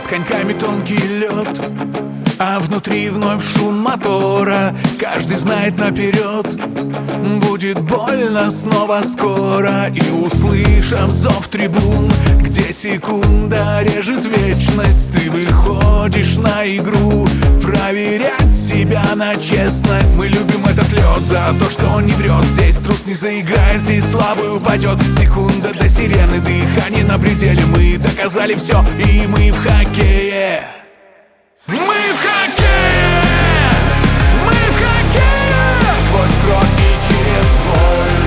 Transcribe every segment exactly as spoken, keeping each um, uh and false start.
коньками тонкий лед, а внутри вновь шум мотора. Каждый знает наперед, будет больно снова скоро. И услышав зов трибун, где секунда режет вечность, ты выходишь на игру, проверять себя на честность. Мы любим этот лед за то, что он не врет. Здесь трус не заиграет, здесь слабый упадет. Секунда до сирены, дыхание на пределе. Мы доказали все, и мы в хоккее. Мы в хоккее! Мы в хоккее! Сквозь кровь и через боль.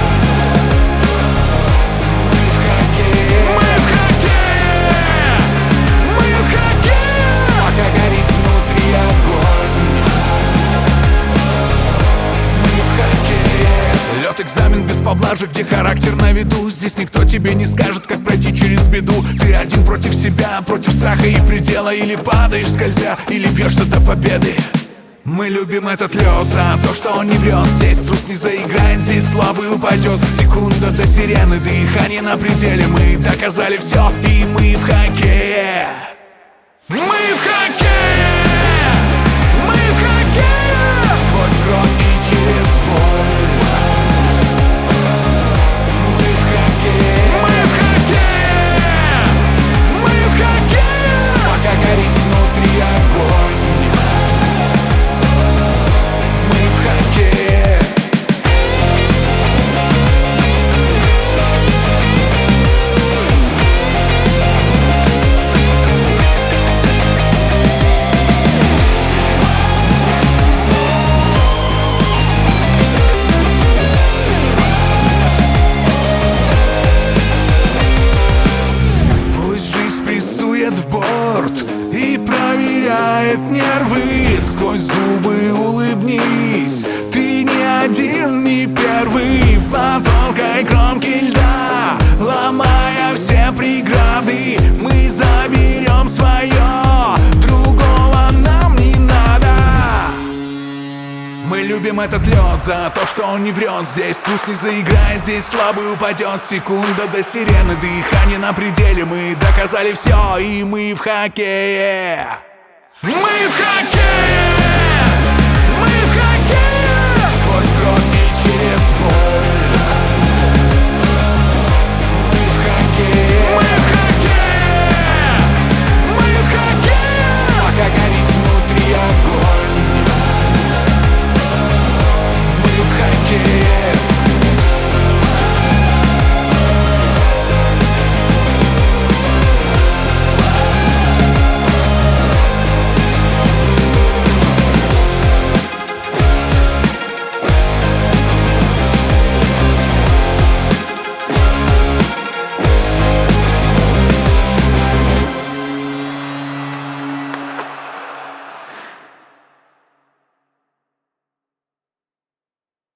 Мы в хоккее! Мы в хоккее! Мы в хоккее! Пока горит внутри огонь. Мы в хоккее! Лед, экзамен без поблажек, где характер на виду. Здесь никто тебе не скажет, как пройти через беду. Ты один против себя, против страха и предела. Или падаешь скользя, или бьешься до победы. Мы любим этот лед за то, что он не врет. Здесь трус не заиграет, здесь слабый упадет. Секунда до сирены, дыхание на пределе. Мы доказали все, и мы в хоккее. Мы в хоккее! Мы в хоккее! Сквозь кровь и через боль. Мы в хоккее! Мы в хоккее! Мы в хоккее! Пока горит внутри огонь. Мы в хоккее! В борт и проверяет нервы. Сквозь зубы улыбнись, ты не один, не первый. По тонкой кромке льда, ломая все преграды, мы заберем свое, другого нам не надо. Мы любим этот лед за то, что он не врет. Здесь трус не заиграет, здесь слабый упадет. Секунда до сирены, дыхание на пределе. Мы доказали все, и мы в хоккее. Мы в хоккее!